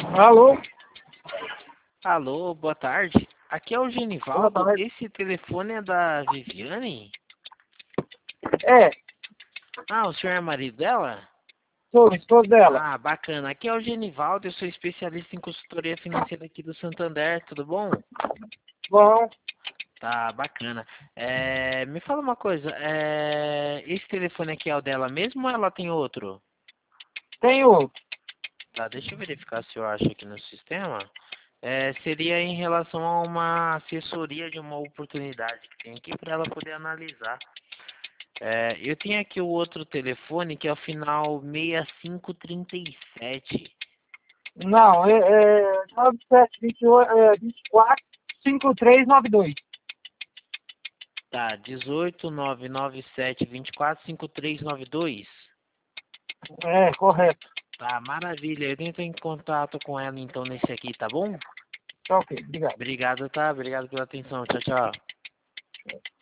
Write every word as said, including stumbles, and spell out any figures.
Alô? Alô, boa tarde. Aqui é o Genivaldo. Boa tarde. Esse telefone é da Viviane? É, Ah, o senhor é marido dela? sou esposo dela. Ah, bacana. Aqui é o Genivaldo, eu sou especialista em consultoria financeira aqui do Santander, tudo bom? Bom, Tá, bacana. É, me fala uma coisa, é, esse telefone aqui é o dela mesmo ou ela tem outro? tem outro. Tá, deixa eu verificar se eu acho aqui no sistema. É, seria em relação a uma assessoria de uma oportunidade que tem aqui para ela poder analisar. É, eu tenho aqui o outro telefone que é o final seis cinco três sete. Não, é, é nove sete dois oito, é, vinte e quatro, cinco três nove dois. Tá, dezoito nove nove sete vinte e quatro cinquenta e três noventa e dois. É, correto. Tá, maravilha. Eu entro em contato com ela então nesse aqui, tá bom? Tá ok, obrigado. Obrigado, tá? Obrigado pela atenção. Tchau, tchau.